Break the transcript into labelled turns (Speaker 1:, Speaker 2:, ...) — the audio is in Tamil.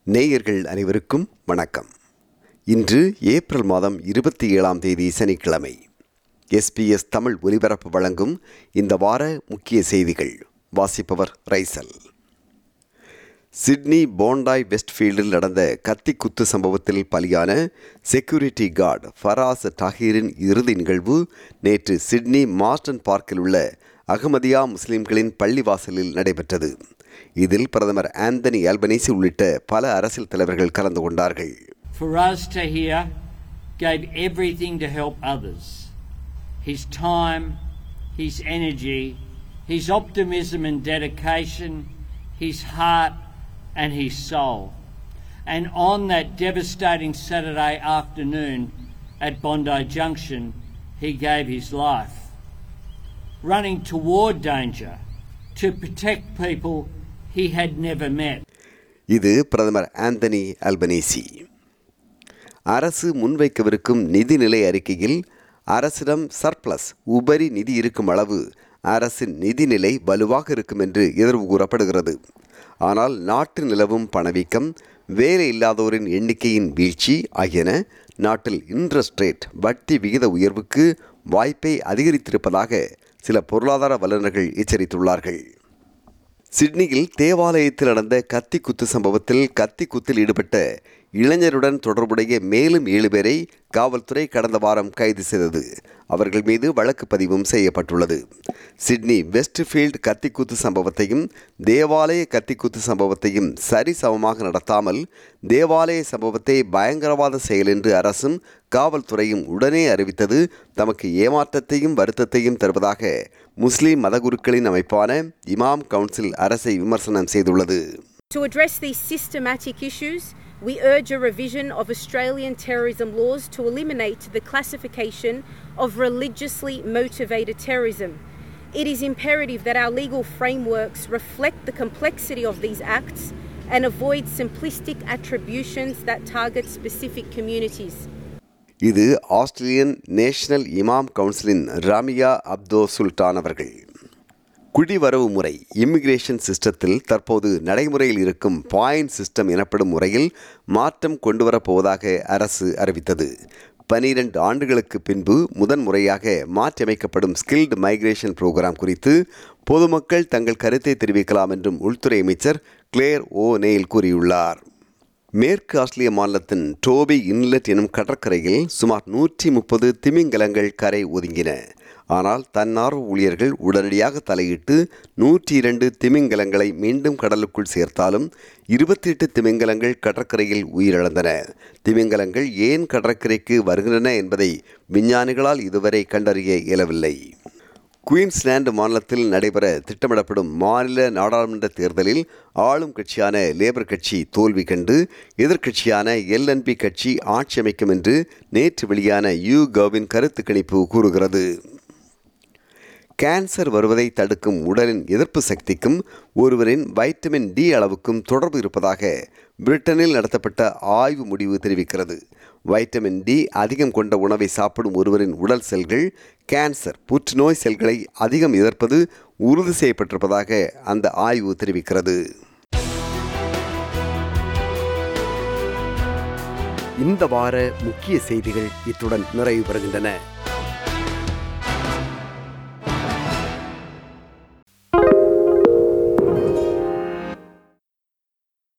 Speaker 1: நேயர்கள் அனைவருக்கும் வணக்கம். இன்று ஏப்ரல் மாதம் 27ஆம் தேதி சனிக்கிழமை. SBS தமிழ் ஒலிபரப்பு வழங்கும் இந்த வார முக்கிய செய்திகள். வாசிப்பவர் ரைசல். சிட்னி போண்டாய் வெஸ்ட்ஃபீல்டில் நடந்த கத்தி குத்து சம்பவத்தில் பலியான செக்யூரிட்டி கார்டு ஃபராஸ் டாஹீரின் இறுதி நிகழ்வு நேற்று சிட்னி மார்டன் பார்க்கில் உள்ள அகமதியா முஸ்லிம்களின் பள்ளிவாசலில் நடைபெற்றது. இதில் பிரதமர் ஆந்தனி அல்பனீசி உள்ளிட்ட பல அரசியல் தலைவர்கள் கலந்து கொண்டார்கள்.
Speaker 2: Faraz Tahir gave everything to help others. His time, his energy, his optimism and dedication, his heart and his soul. And on that devastating Saturday afternoon at Bondi Junction, he gave his life, running toward danger to protect people he had never met.
Speaker 1: இது பிரதமர் ஆந்தனி அல்பனீசி. அரசு முன்வைக்கவிருக்கும் நிதிநிலை அறிக்கையில் அரசிடம் சர்ப்ளஸ் உபரி நிதி இருக்கும் அளவு அரசின் நிதிநிலை வலுவாக இருக்கும் என்று எதிர்வு கூறப்படுகிறது. ஆனால் நாட்டு நிலவும் பணவீக்கம், வேலை இல்லாதோரின் எண்ணிக்கையின் வீழ்ச்சி ஆகியன நாட்டில் இன்ட்ரெஸ்ட் ரேட் வட்டி விகித உயர்வுக்கு வாய்ப்பை அதிகரித்திருப்பதாக சில பொருளாதார வல்லுநர்கள் எச்சரித்துள்ளார்கள். சிட்னியில் தேவாலயத்தில் நடந்த கத்தி குத்து சம்பவத்தில் கத்தி குத்தில் ஈடுபட்ட இளைஞருடன் தொடர்புடைய மேலும் 7 பேரை காவல்துறை கடந்த வாரம் கைது செய்தது. அவர்கள் மீது வழக்கு பதிவும் செய்யப்பட்டுள்ளது. சிட்னி வெஸ்ட்ஃபீல்ட் கத்திக்குத்து சம்பவத்தையும் தேவாலய கத்திக்குத்து சம்பவத்தையும் சரிசமமாக நடத்தாமல் தேவாலய சம்பவத்தை பயங்கரவாத செயல் என்று அரசும் காவல்துறையும் உடனே அறிவித்தது தமக்கு ஏமாற்றத்தையும் வருத்தத்தையும் தருவதாக முஸ்லிம் மதகுருக்களின் அமைப்பான இமாம் கவுன்சில் அரசை விமர்சனம் செய்துள்ளது.
Speaker 3: To address these systematic issues, we urge a revision of Australian terrorism laws to eliminate the classification of religiously motivated terrorism. It is imperative that our legal frameworks reflect the complexity of these acts and avoid simplistic attributions that target specific communities.
Speaker 1: இது ஆஸ்திரேலியன் நேஷனல் இமாம் கவுன்சிலின் ராமியா அப்தோ சுல்தான் அவர்கள். குடிவரவு முறை இமிகிரேஷன் சிஸ்டத்தில் தற்போது நடைமுறையில் இருக்கும் பாயிண்ட் சிஸ்டம் எனப்படும் முறையில் மாற்றம் கொண்டுவரப்போவதாக அரசு அறிவித்தது. 12 ஆண்டுகளுக்கு பின்பு முதன்முறையாக மாற்றியமைக்கப்படும் ஸ்கில்டு மைக்ரேஷன் புரோகிராம் குறித்து பொதுமக்கள் தங்கள் கருத்தை தெரிவிக்கலாம் என்றும் உள்துறை அமைச்சர் கிளேர் ஓ நெயில் கூறியுள்ளார். மேற்கு ஆஸ்திரேலிய மாநிலத்தின் டோபி இன்லெட் எனும் கடற்கரையில் சுமார் 130 திமிங்கலங்கள் கரை ஒதுங்கின. ஆனால் தன்னார்வ ஊழியர்கள் உடனடியாக தலையிட்டு 102 திமிங்கலங்களை மீண்டும் கடலுக்குள் சேர்த்தாலும் 28 திமிங்கலங்கள் கடற்கரையில் உயிரிழந்தன. திமிங்கலங்கள் ஏன் கடற்கரைக்கு வருகின்றன என்பதை விஞ்ஞானிகளால் இதுவரை கண்டறிய இயலவில்லை. குயின்ஸ்லாந்து மாநிலத்தில் நடைபெற திட்டமிடப்படும் மாநில நாடாளுமன்ற தேர்தலில் ஆளும் கட்சியான லேபர் கட்சி தோல்வி கண்டு எதிர்க்கட்சியான LNP கட்சி ஆட்சி அமைக்கும் என்று நேற்று வெளியான YouGovவின் கருத்து கணிப்பு கூறுகிறது. கேன்சர் வருவதை தடுக்கும் உடலின் எதிர்ப்பு சக்திக்கும் ஒருவரின் வைட்டமின் D அளவுக்கும் தொடர்பு இருப்பதாக பிரிட்டனில் நடத்தப்பட்ட ஆய்வு முடிவு தெரிவிக்கிறது. வைட்டமின் D அதிகம் கொண்ட உணவை சாப்பிடும் ஒருவரின் உடல் செல்கள் கேன்சர் புற்றுநோய் செல்களை அதிகம் எதிர்ப்பது உறுதி செய்யப்பட்டிருப்பதாக அந்த ஆய்வு தெரிவிக்கிறது. இந்த வார முக்கிய செய்திகள் இத்துடன் நிறைவு பெறுகின்றன.